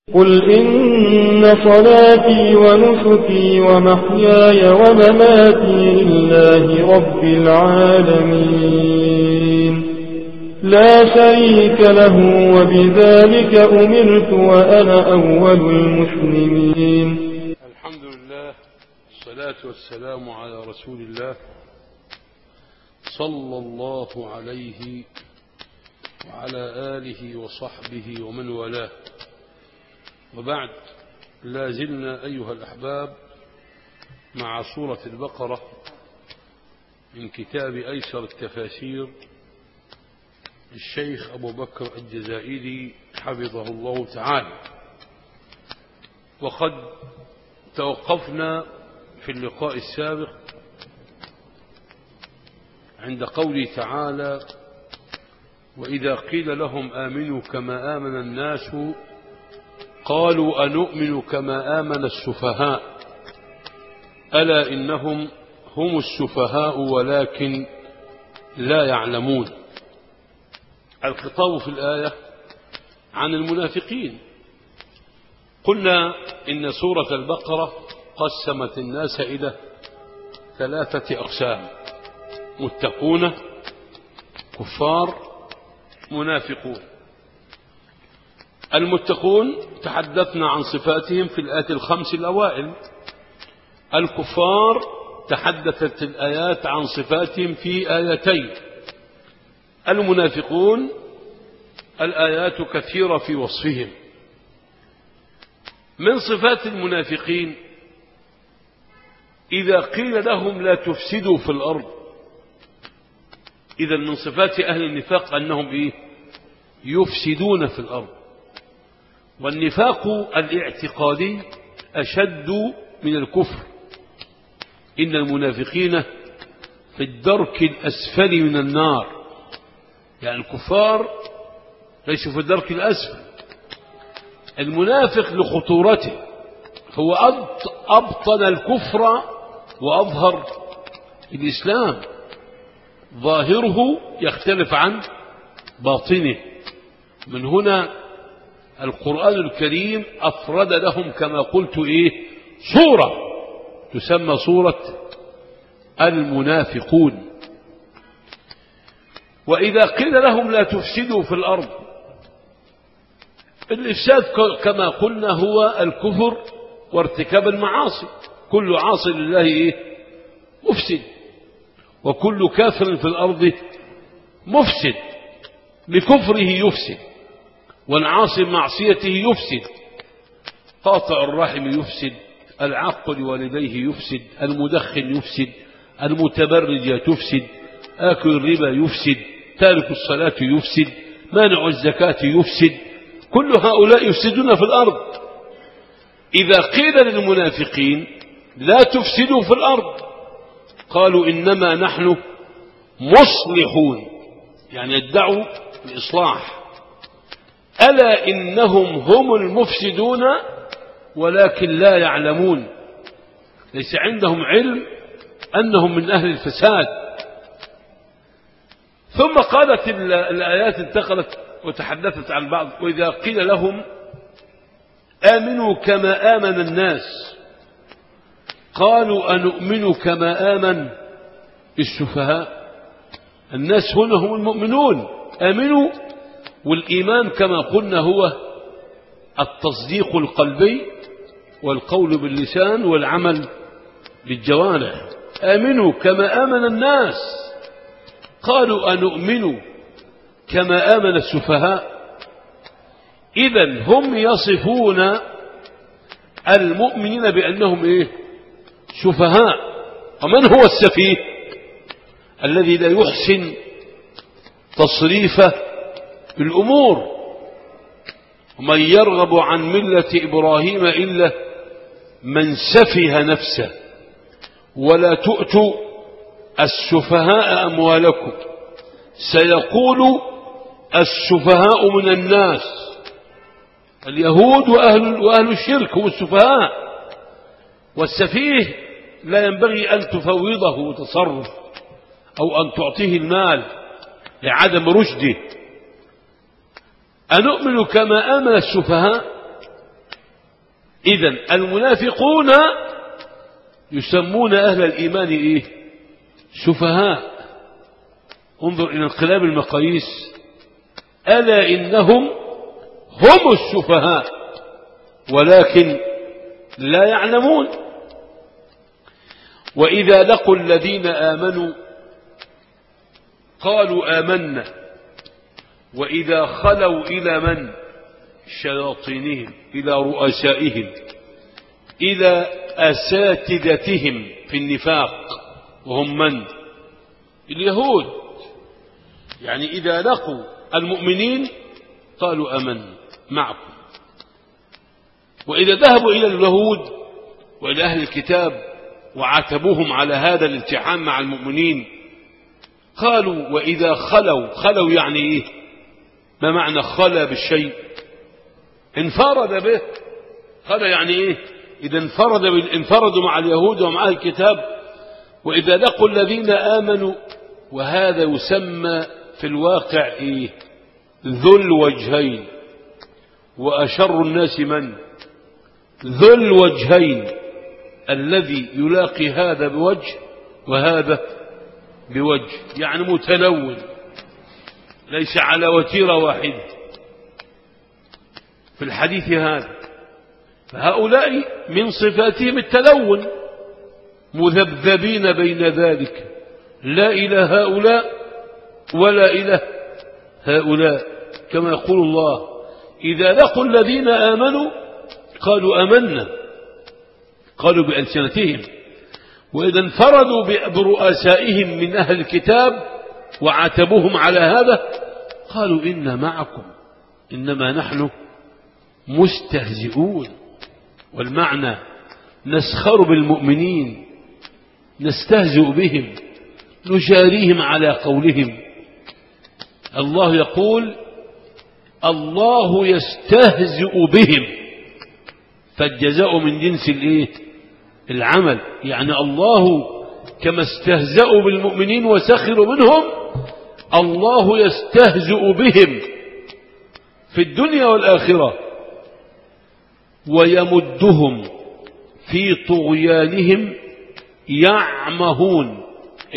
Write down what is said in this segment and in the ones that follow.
قل إن صلاتي ونسكي ومحياي ومماتي لله رب العالمين لا شريك له وبذلك أمرت وأنا أول المسلمين. الحمد لله والصلاة والسلام على رسول الله صلى الله عليه وعلى آله وصحبه ومن والاه، وبعد. لا زلنا أيها الأحباب مع سورة البقرة من كتاب أيسر التفاسير الشيخ أبو بكر الجزائري حفظه الله تعالى. وقد توقفنا في اللقاء السابق عند قوله تعالى: وإذا قيل لهم آمنوا كما آمن الناس قالوا أنؤمن كما آمن السفهاء ألا إنهم هم السفهاء ولكن لا يعلمون. الخطاب في الآية عن المنافقين. قلنا إن سورة البقرة قسمت الناس إلى 3 أقسام: متقون، كفار، منافقون. المتقون تحدثنا عن صفاتهم في الآيات ال5 الأوائل. الكفار تحدثت الآيات عن صفاتهم في 2. المنافقون الآيات كثيرة في وصفهم. من صفات المنافقين: إذا قيل لهم لا تفسدوا في الأرض. إذا من صفات أهل النفاق أنهم يفسدون في الأرض. والنفاق الاعتقادي أشد من الكفر. إن المنافقين في الدرك الأسفل من النار، يعني الكفار ليسوا في الدرك الأسفل. المنافق لخطورته هو أبطن الكفر وأظهر الإسلام، ظاهره يختلف عن باطنه. من هنا القرآن الكريم أفرد لهم كما قلت سورة تسمى سورة المنافقون. وإذا قيل لهم لا تفسدوا في الأرض، الإفساد كما قلنا هو الكفر وارتكاب المعاصي. كل عاصي لله مفسد، وكل كافر في الأرض مفسد، بكفره يفسد، والعاصي معصيته يفسد. قاطع الرحم يفسد، العاق لوالديه يفسد، المدخن يفسد، المتبرج تفسد، آكل الربا يفسد، تارك الصلاة يفسد، مانع الزكاة يفسد. كل هؤلاء يفسدون في الأرض. إذا قيل للمنافقين لا تفسدوا في الأرض قالوا إنما نحن مصلحون، يعني يدعوا الإصلاح. ألا إنهم هم المفسدون ولكن لا يعلمون، ليس عندهم علم أنهم من أهل الفساد. ثم قالت الآيات انتقلت وتحدثت عن بعض: وإذا قيل لهم آمنوا كما آمن الناس قالوا أنؤمن كما آمن السفهاء. الناس هنا هم المؤمنون. آمنوا، والإيمان كما قلنا هو التصديق القلبي والقول باللسان والعمل بالجوارح. آمنوا كما آمن الناس قالوا أنؤمن كما آمن السفهاء. إذن هم يصفون المؤمنين بأنهم سفهاء. ومن هو السفيه؟ الذي لا يحسن تصريف الأمور. ومن يرغب عن ملة إبراهيم إلا من سفه نفسه ولا تؤتوا السفهاء أموالكم سيقول السفهاء من الناس. اليهود وأهل الشرك هم السفهاء. والسفيه لا ينبغي أن تفوضه تصرف أو أن تعطيه المال لعدم رشده. أنؤمن كما آمن السفهاء؟ إذن المنافقون يسمون أهل الإيمان إيه؟ سفهاء. انظر إلى انقلاب المقاييس. ألا إنهم هم السفهاء ولكن لا يعلمون. وإذا لقوا الذين آمنوا قالوا آمنا وإذا خلوا إلى من؟ شياطينهم، إلى رؤسائهم، إلى أساتذتهم في النفاق، وهم من؟ اليهود. يعني إذا لقوا المؤمنين قالوا آمنا معكم. وإذا ذهبوا إلى اليهود وإلى أهل الكتاب وعاتبوهم على هذا الامتحان مع المؤمنين قالوا وإذا خلوا يعني إيه؟ ما معنى خلا بالشيء؟ انفرد به. خلا يعني إيه؟ إذا انفردوا مع اليهود ومع أهل الكتاب. وإذا لقوا الذين آمنوا، وهذا يسمى في الواقع إيه؟ ذو الوجهين. وأشر الناس من؟ ذو الوجهين، الذي يلاقي هذا بوجه وهذا بوجه، يعني متلون ليس على وتيرة واحدة في الحديث هذا. فهؤلاء من صفاتهم التلون، مذبذبين بين ذلك، لا إلى هؤلاء ولا إلى هؤلاء. كما يقول الله إذا لقوا الذين آمنوا قالوا آمنا، قالوا بألسنتهم. وإذا انفردوا برؤسائهم من أهل الكتاب وعاتبوهم على هذا قالوا إنا معكم إنما نحن مستهزئون. والمعنى نسخر بالمؤمنين، نستهزئ بهم، نجاريهم على قولهم. الله يقول الله يستهزئ بهم، فالجزاء من جنس العمل. يعني الله كما استهزأوا بالمؤمنين وسخروا منهم، الله يستهزئ بهم في الدنيا والآخرة ويمدهم في طغيانهم يعمهون.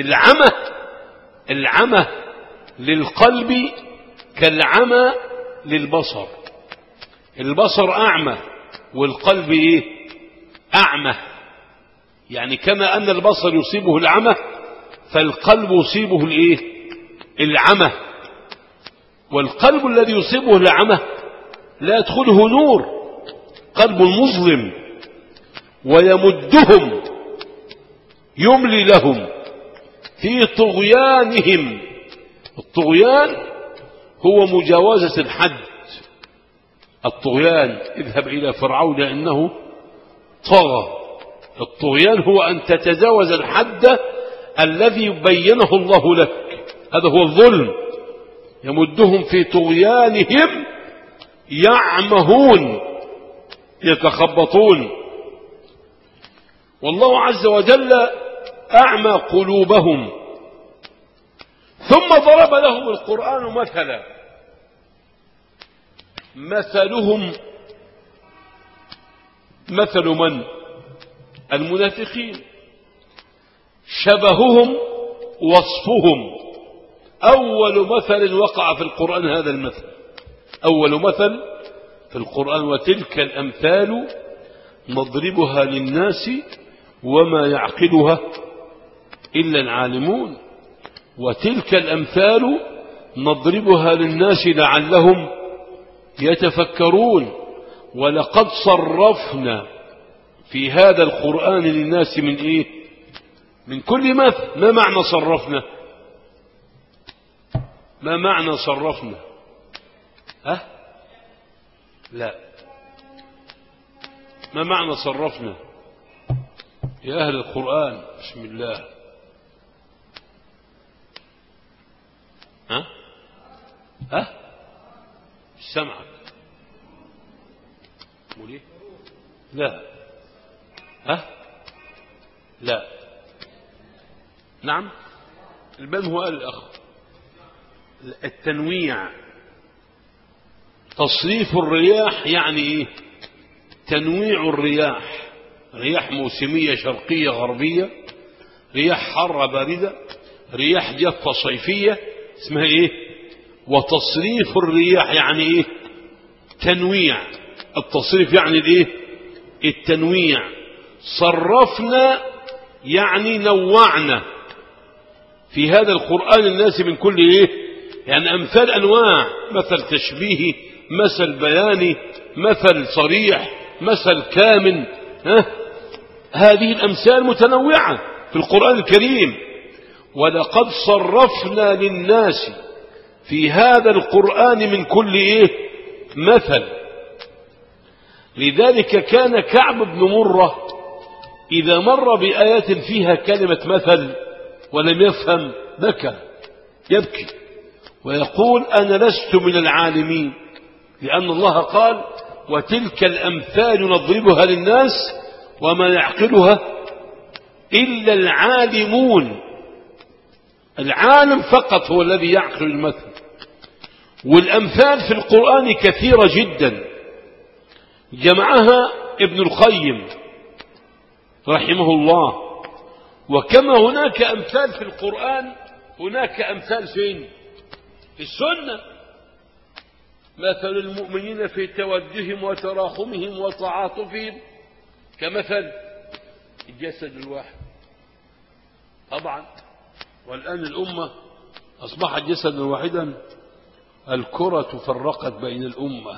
العمى للقلب كالعمى للبصر. البصر أعمى والقلب أعمى. يعني كما أن البصر يصيبه العمى فالقلب يصيبه العمى. والقلب الذي يصيبه العمى لا يدخله نور، قلب مظلم. ويمدهم يملي لهم في طغيانهم. الطغيان هو مجاوزة الحد. الطغيان اذهب إلى فرعون إنه طغى. الطغيان هو أن تتجاوز الحد الذي بينه الله لك، هذا هو الظلم. يمدهم في طغيانهم يعمهون، يتخبطون. والله عز وجل أعمى قلوبهم. ثم ضرب لهم القرآن مثلا، مثلهم مثل من؟ المنافقين. شبههم وصفهم. أول مثل وقع في القرآن هذا المثل، أول مثل في القرآن. وتلك الأمثال نضربها للناس وما يعقلها إلا العالمون. وتلك الأمثال نضربها للناس لعلهم يتفكرون. ولقد صرفنا في هذا القرآن للناس من من كل مثل. ما معنى صرفنا؟ ما معنى صرفنا؟ لا. ما معنى صرفنا يا أهل القرآن؟ بسم الله. سمعك قولي. لا. لا. نعم. الباب هو قال الأخ التنويع. تصريف الرياح يعني تنويع الرياح، رياح موسمية شرقية غربية، رياح حارة باردة، رياح جافة صيفية، اسمها ايه؟ وتصريف الرياح يعني ايه؟ تنويع. التصريف يعني الايه؟ التنويع. صرفنا يعني نوعنا في هذا القرآن الناس من كل ايه؟ يعني امثال انواع، مثل تشبيهي، مثل بياني، مثل صريح، مثل كامل. هذه الامثال متنوعة في القرآن الكريم. ولقد صرفنا للناس في هذا القرآن من كل ايه؟ مثل. لذلك كان كعب بن مرة إذا مر بآيات فيها كلمة مثل ولم يفهم بكى، يبكي ويقول أنا لست من العالمين، لأن الله قال وتلك الأمثال نضربها للناس وما يعقلها إلا العالمون. العالم فقط هو الذي يعقل المثل. والأمثال في القرآن كثيرة جدا، جمعها ابن القيم رحمه الله. وكما هناك أمثال في القرآن هناك أمثال فين؟ في السنة. مثل المؤمنين في تودهم وتراحمهم وتعاطفهم كمثل الجسد الواحد. طبعا والآن الأمة أصبحت جسدا واحدا، الكرة فرقت بين الأمة،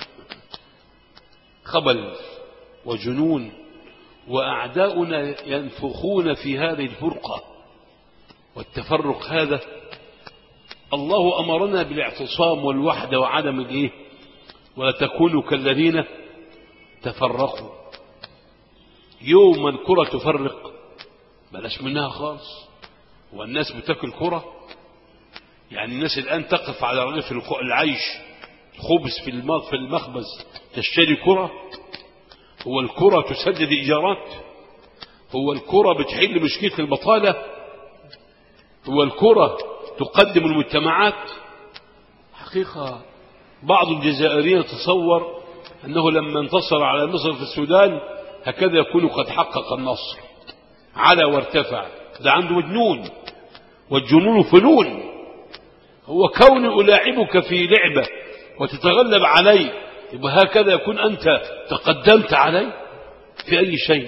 خبل وجنون، وأعداؤنا ينفخون في هذه الفرقة والتفرق هذا. الله أمرنا بالاعتصام والوحدة وعدم الإيه؟ ولا تكونوا كالذين تفرقوا. يوم الكرة تفرق بلاش منها خالص. والناس بتاكل كرة؟ يعني الناس الآن تقف على رغيف العيش خبز في المخبز تشتري كرة؟ هو الكرة تسدد إيجارات؟ هو الكرة بتحل مشكلة البطالة؟ هو الكرة تقدم المجتمعات؟ حقيقة بعض الجزائريين يتصور أنه لما انتصر على مصر في السودان هكذا يكون قد حقق النصر، على وارتفع. ده عنده مجنون، والجنون فنون. هو كون ألاعبك في لعبة وتتغلب علي يبقى هكذا يكون أنت تقدمت علي في أي شيء.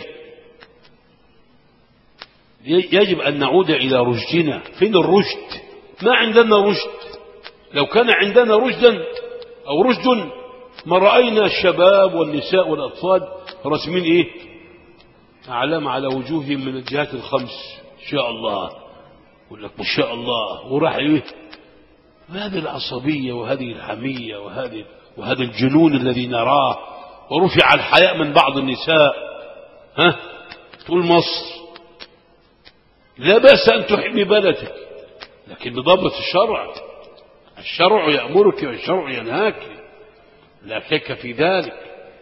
يجب أن نعود إلى رشدنا. فين الرشد؟ ما عندنا رشد. لو كان عندنا رشدا أو رشد ما رأينا الشباب والنساء والأطفال رسمين إيه؟ أعلام على وجوههم من الجهات الخمس، إن شاء الله، يقول لك ما شاء الله، وراح إيه؟ هذه العصبية وهذه الحمية وهذا الجنون الذي نراه. ورفع الحياء من بعض النساء. تقول مصر لا بأس أن تحمي بلدك، لكن بضبط الشرع. الشرع يأمرك والشرع ينهاك، لا شك في ذلك.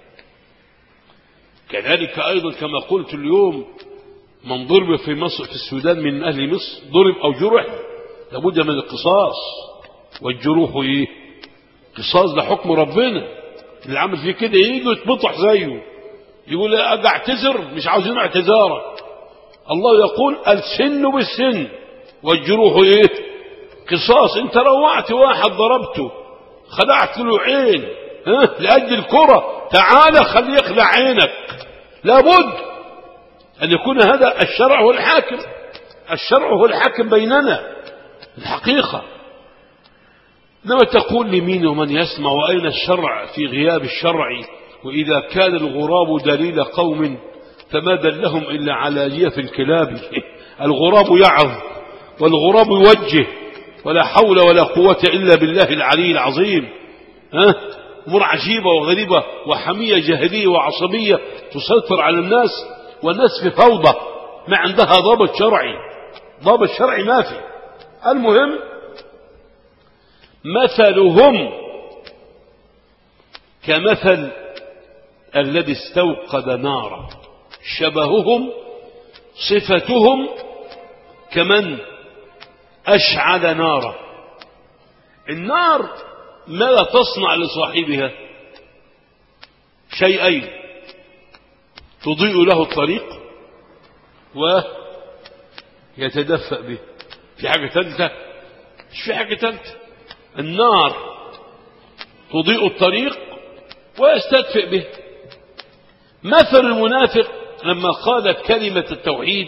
كذلك أيضا كما قلت اليوم، من ضرب في مصر في السودان من أهل مصر ضرب أو جرح لابد من القصاص. والجروح إيه؟ قصاص، ده حكم ربنا. اللي عمل فيه كده يجي يتبطح زيه، يقول أجي اعتذر، مش عاوزين اعتذارك. الله يقول السن بالسن والجروح إيه؟ قصاص. انت روعت واحد ضربته خلعت له عين لأجل الكرة، تعال خليه يخلع عينك. لابد أن يكون هذا الشرع هو الحاكم. الشرع هو الحاكم بيننا الحقيقة. إنما تقول لمين ومن يسمع وأين الشرع في غياب الشرع؟ وإذا كان الغراب دليل قوم فما دلهم إلا على جيف الكلاب. الغراب يعظ والغراب يوجه، ولا حول ولا قوة إلا بالله العلي العظيم. أمور عجيبة وغريبة وحمية جاهلية وعصبية تسيطر على الناس، والناس في فوضى ما عندها ضابط شرعي. ضابط شرعي ما في. المهم مثلهم كمثل الذي استوقد نارا، شبههم صفتهم كمن أشعل نارا. النار ماذا تصنع لصاحبها؟ شيئين: تضيء له الطريق ويتدفأ به. في حاجة ثالثة؟ مش في حاجة ثالثة. النار تضيء الطريق ويستدفئ به. مثل المنافق لما قال كلمة التوحيد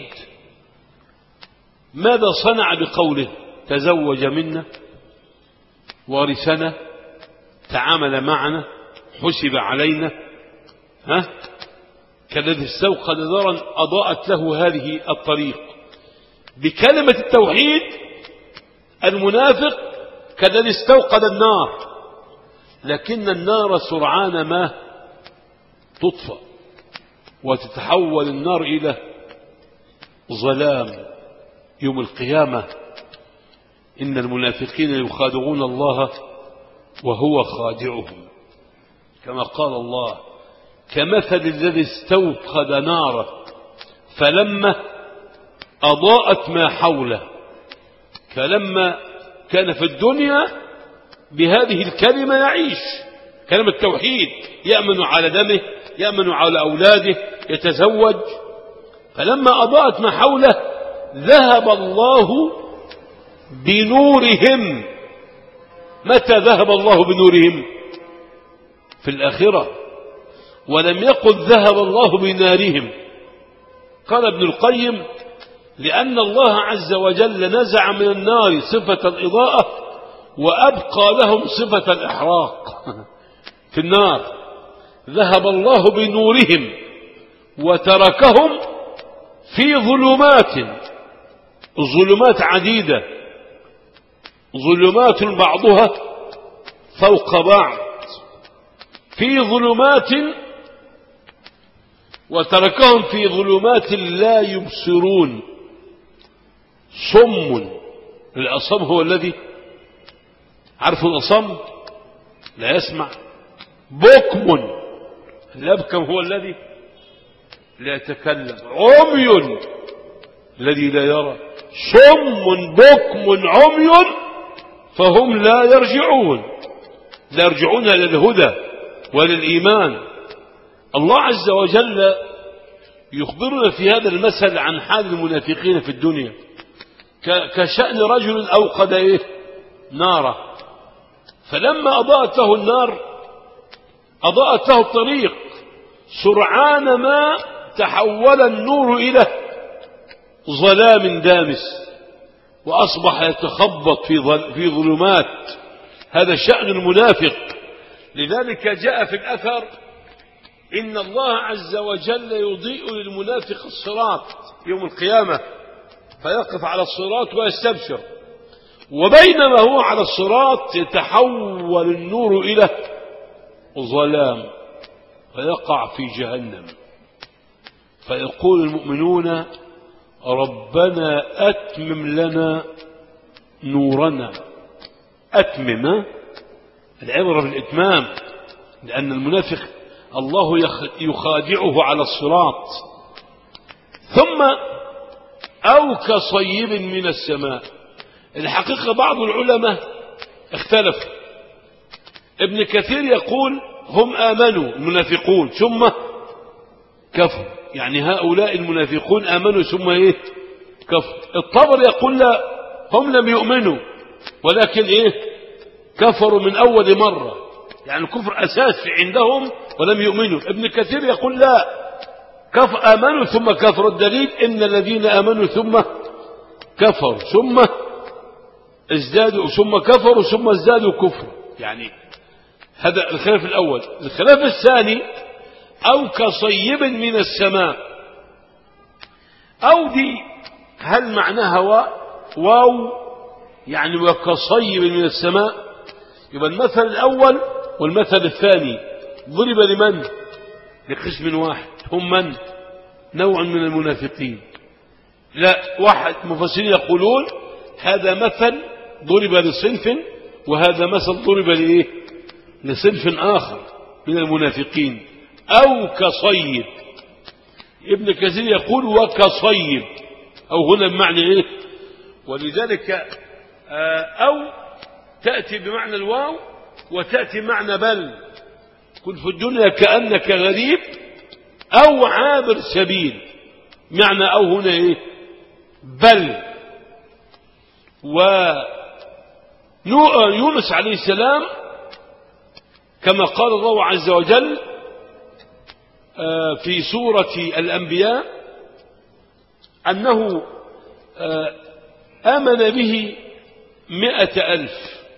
ماذا صنع بقوله؟ تزوج منا، ورثنا، تعامل معنا، حسب علينا، كالذي استوقد نارا أضاءت له هذه الطريق. بكلمة التوحيد المنافق كالذي استوقد النار، لكن النار سرعان ما تطفأ وتتحول النار إلى ظلام يوم القيامة. إن المنافقين يخادعون الله وهو خادعهم، كما قال الله: كمثل الذي استوقد نارا فلما أضاءت ما حوله. فلما كان في الدنيا بهذه الكلمة يعيش، كلمة التوحيد، يأمن على دمه، يأمن على أولاده، يتزوج. فلما أضاءت ما حوله ذهب الله بنورهم. متى ذهب الله بنورهم؟ في الآخرة. ولم يقل ذهب الله بنارهم. قال ابن القيم: لأن الله عز وجل نزع من النار صفة الإضاءة وأبقى لهم صفة الإحراق. في النار ذهب الله بنورهم وتركهم في ظلمات عديدة، ظلمات بعضها فوق بعض، في ظلمات، وتركهم في ظلمات لا يبصرون. صم، الأصم هو الذي عارف الأصم لا يسمع. بكم، الأبكم هو الذي لا يتكلم. عمي، الذي لا يرى. صم بكم عمي فهم لا يرجعون للهدى وللإيمان. الله عز وجل يخبرنا في هذا المثل عن حال المنافقين في الدنيا كشأن رجل أوقد ناره، فلما أضاءت له النار أضاءت له الطريق، سرعان ما تحول النور إلى ظلام دامس وأصبح يتخبط في ظلمات. هذا شأن المنافق. لذلك جاء في الأثر: إن الله عز وجل يضيء للمنافق الصراط يوم القيامة، فيقف على الصراط ويستبشر، وبينما هو على الصراط يتحول النور إلى ظلام فيقع في جهنم. فيقول المؤمنون: ربنا أتمم لنا نورنا. أتمم، العبرة بالإتمام، لأن المنافق الله يخادعه على الصراط. ثم أو كصيب من السماء. الحقيقة بعض العلماء اختلف. ابن كثير يقول: هم آمنوا المنافقون ثم كفروا، يعني هؤلاء المنافقون آمنوا ثم كفروا. الطبر يقول: لا، هم لم يؤمنوا ولكن كفروا من أول مرة، يعني الكفر أساسي عندهم ولم يؤمنوا. ابن كثير يقول: لا، آمنوا ثم كفروا. الدليل: إن الذين آمنوا ثم كفروا ثم ازدادوا ثم كفروا ثم ازدادوا كفر. يعني هذا الخلاف الأول. الخلاف الثاني: أو كصيب من السماء. أو دي هل معناها واو، يعني وكصيب من السماء؟ يبقى المثل الأول والمثل الثاني ضرب لمن؟ لقسم واحد، هم من؟ نوع من المنافقين. لا، واحد مفسرين يقولون هذا مثل ضرب لصنف، وهذا مثل ضرب لصنف آخر من المنافقين. أو كصيب. ابن كثير يقول: وكصيب، أو هنا بمعنى ولذلك أو تأتي بمعنى الواو وتأتي معنى بل. كن في الدنيا كأنك غريب أو عابر سبيل. معنى أو هنا إيه؟ بل. ويونس عليه السلام كما قال الله عز وجل في سورة الأنبياء أنه آمن به 100,000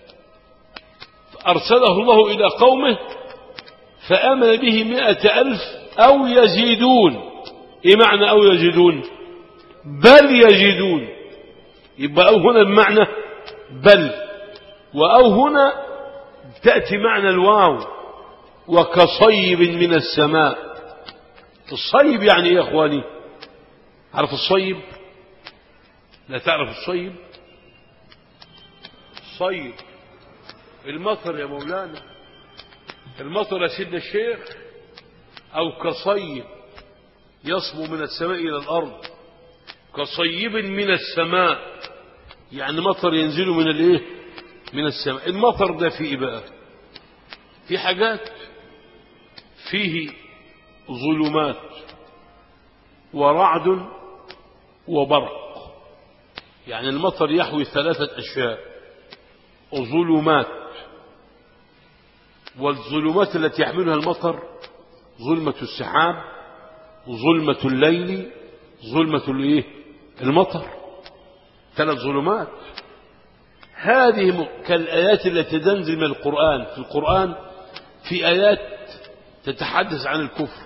أرسله الله إلى قومه فآمن به 100,000 أو يزيدون. إيه معنى أو يزيدون؟ بل يزيدون. يبقى أو هنا بمعنى بل، وأو هنا تأتي معنى الواو، وكصيب من السماء. الصيب يعني إيه يا أخواني؟ عارف الصيب؟ لا تعرف الصيب؟ الصيب المطر يا مولانا، المطر يا سيدنا الشيخ. أو كصيب يصبو من السماء إلى الأرض، كصيب من السماء يعني مطر ينزل من الايه؟ من السماء. المطر ده فيه بقى في حاجات فيه ظلمات ورعد وبرق. يعني المطر يحوي 3 أشياء: ظلمات، والظلمات التي يحملها المطر ظلمة السحاب، ظلمة الليل، ظلمة الايه؟ المطر. 3 ظلمات. هذه كالآيات التي تنزل من القرآن. في القرآن في آيات تتحدث عن الكفر،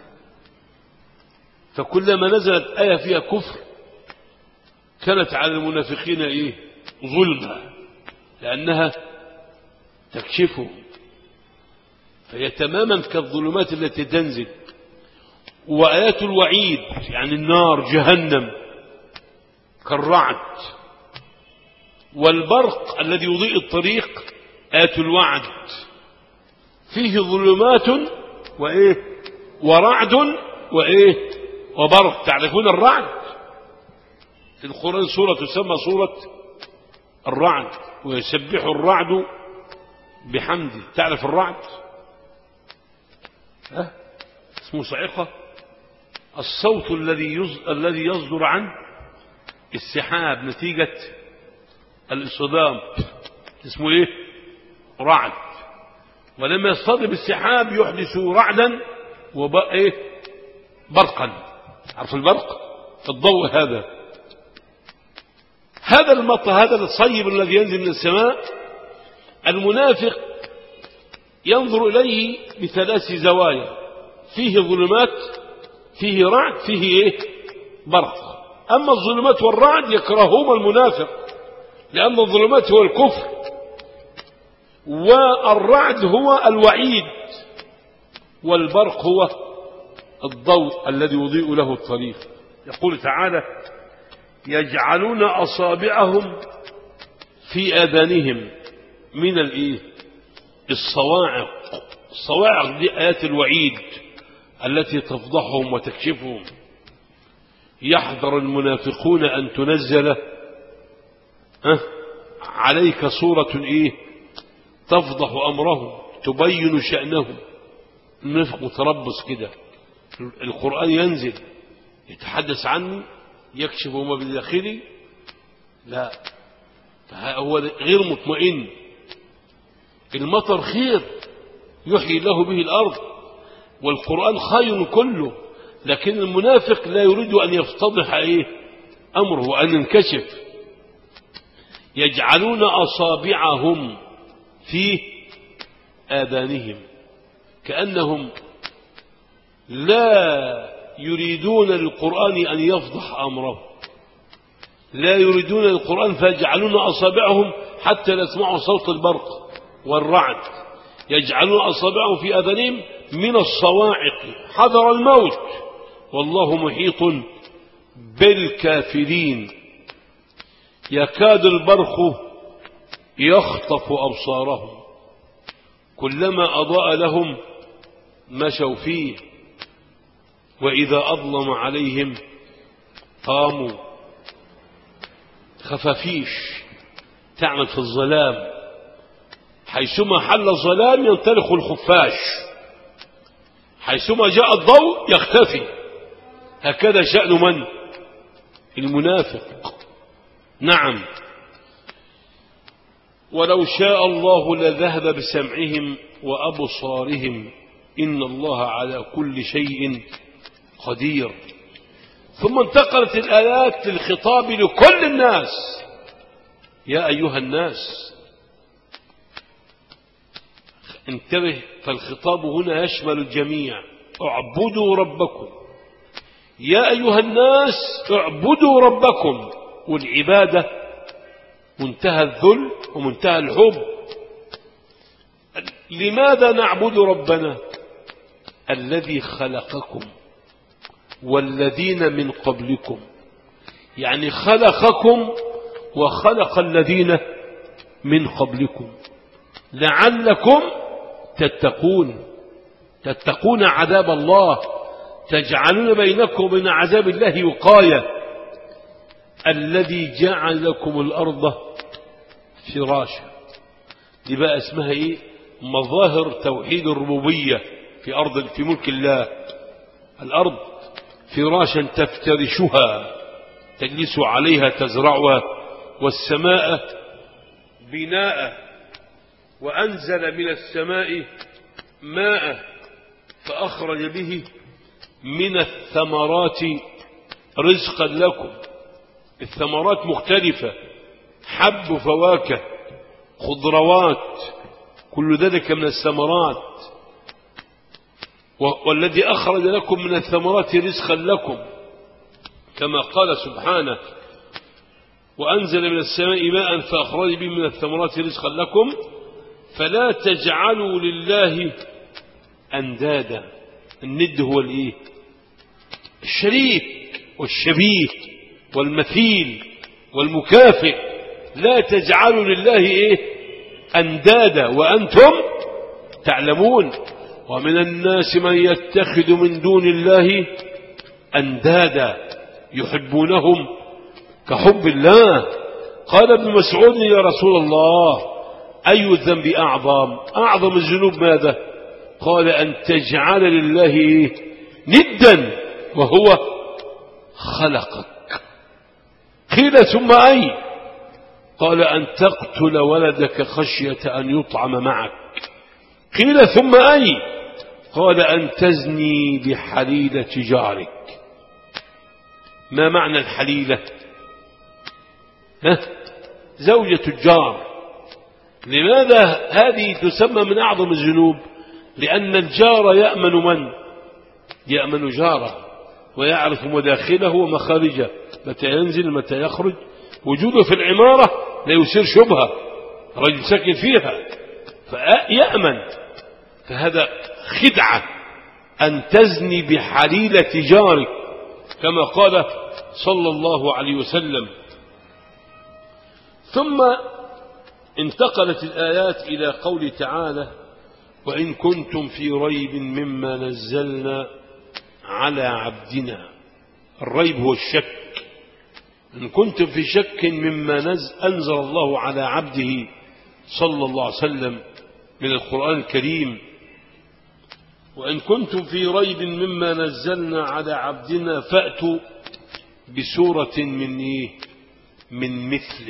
فكلما نزلت آية فيها كفر كانت على المنافقين ايه؟ ظلمة، لأنها تكشفهم، فهي تماما كالظلمات التي تنزل. وآيات الوعيد يعني النار جهنم كالرعد، والبرق الذي يضيء الطريق آيات الوعد. فيه ظلمات وإيه؟ ورعد وإيه؟ وبرق. تعرفون الرعد في القرآن سورة تسمى سورة الرعد، ويسبح الرعد بحمده. تعرف الرعد؟ اسمه صاعقة، الصوت الذي يصدر عن السحاب نتيجة الاصطدام اسمه ايه؟ رعد. ولما يصطدم السحاب يحدث رعدا وبقى برقا. عرف البرق؟ الضوء هذا المطر، هذا الصيب الذي ينزل من السماء. المنافق ينظر إليه ب3 زوايا: فيه ظلمات، فيه رعد، فيه ايه؟ برق. أما الظلمات والرعد يكرههما المنافق، لأن الظلمات هو الكفر، والرعد هو الوعيد، والبرق هو الضوء الذي يضيء له الطريق. يقول تعالى: يجعلون أصابعهم في آذانهم من الصواعق. الصواعق دي آيات الوعيد التي تفضحهم وتكشفهم. يحذر المنافقون أن تنزل عليك صورة تفضح أمرهم تبين شأنهم. المنافق متربص كده، القرآن ينزل يتحدث عني يكشف ما بداخلي، لا، فهو غير مطمئن. المطر خير يحيي الله به الأرض، والقرآن خير كله، لكن المنافق لا يريد أن يفتضح أمره وأن ينكشف. يجعلون أصابعهم في آذانهم، كأنهم لا يريدون للقرآن أن يفضح أمره، لا يريدون للقرآن، فيجعلون أصابعهم حتى لا يسمعوا صوت البرق والرعد. يجعلون أصابعهم في آذانهم من الصواعق حذر الموت، والله محيط بالكافرين. يكاد البرق يخطف أبصارهم، كلما أضاء لهم مشوا فيه، وإذا أظلم عليهم قاموا. خفافيش تعمل في الظلام، حيثما حل الظلام ينطلق الخفاش، حيثما جاء الضوء يختفي. هكذا شأن من؟ المنافق. نعم. ولو شاء الله لذهب بسمعهم وأبصارهم إن الله على كل شيء قدير. ثم انتقلت الآيات للخطاب لكل الناس. يا أيها الناس انتبه، فالخطاب هنا يشمل الجميع. اعبدوا ربكم. يا أيها الناس اعبدوا ربكم. والعبادة منتهى الذل ومنتهى الحب. لماذا نعبد ربنا؟ الذي خلقكم والذين من قبلكم، يعني خلقكم وخلق الذين من قبلكم لعلكم تتقون عذاب الله، تجعلون بينكم وبين عذاب الله وقاية. الذي جعل لكم الأرض فراشا. دي بقى اسمها ايه؟ مظاهر توحيد الربوبية في ملك الله. الأرض فراشا تفترشها تجلس عليها تزرعها، والسماء بناء، وأنزل من السماء ماء فأخرج به من الثمرات رزقا لكم. الثمرات مختلفة، حب، فواكه، خضروات، كل ذلك من الثمرات. والذي أخرج لكم من الثمرات رزقا لكم، كما قال سبحانه وأنزل من السماء ماء فأخرج به من الثمرات رزقا لكم فلا تجعلوا لله أندادا. الند هو الإيه؟ الشريك والشبيه والمثيل والمكافئ. لا تجعلوا لله إيه؟ أندادا وأنتم تعلمون. ومن الناس من يتخذ من دون الله أندادا يحبونهم كحب الله. قال ابن مسعود يا رسول الله أي الذنب أعظم الذنوب ماذا؟ قال أن تجعل لله ندا وهو خلقك. قيل ثم أي؟ قال أن تقتل ولدك خشية أن يطعم معك. قيل ثم أي؟ قال أن تزني بحليلة جارك. ما معنى الحليلة؟ زوجة الجار. لماذا هذه تسمى من أعظم الذنوب؟ لأن الجار يأمن جاره ويعرف مداخله ومخارجه، متى ينزل متى يخرج. وجوده في العمارة لا يثير شبهة، رجل ساكن فيها فيأمن. فهذا خدعة أن تزني بحليلة جارك كما قال صلى الله عليه وسلم. ثم انتقلت الآيات إلى قول تعالى وإن كنتم في ريب مما نزلنا على عبدنا. الريب هو الشك. إن كنتم في شك مما أنزل الله على عبده صلى الله عليه وسلم من القرآن الكريم. وإن كنتم في ريب مما نزلنا على عبدنا فأتوا بسورة من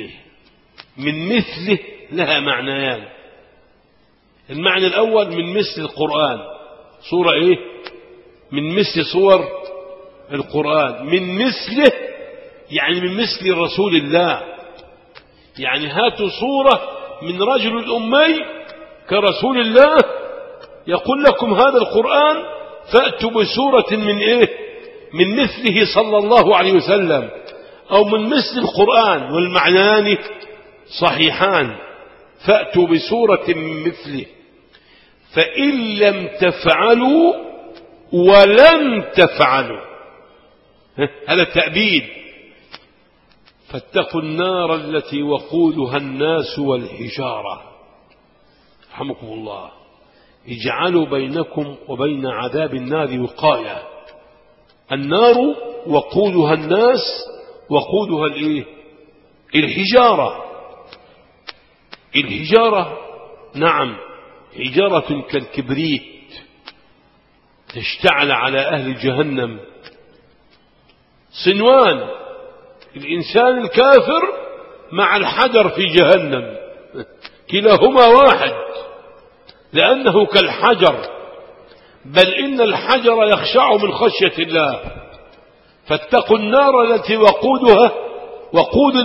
مثله لها معنيان. المعنى الأول من مثل القرآن، صورة إيه؟ من مثل صور القرآن. من مثله يعني من مثل رسول الله، يعني هاتوا صورة من رجل الأمي كرسول الله يقول لكم هذا القرآن، فأتوا بسورة من إيه؟ من مثله صلى الله عليه وسلم، أو من مثل القرآن، والمعنيان صحيحان. فأتوا بسورة من مثله فإن لم تفعلوا ولن تفعلوا، هذا التأبيد، فاتقوا النار التي وقودها الناس والحجارة. رحمكم الله. اجعلوا بينكم وبين عذاب النار وقاية. النار وقودها الناس، وقودها الايه؟ الحجارة. الحجارة نعم حجارة كالكبريت تشتعل على أهل جهنم صنوان، الإنسان الكافر مع الحجر في جهنم، كلاهما واحد، لأنه كالحجر، بل إن الحجر يخشع من خشية الله. فاتقوا النار التي وقود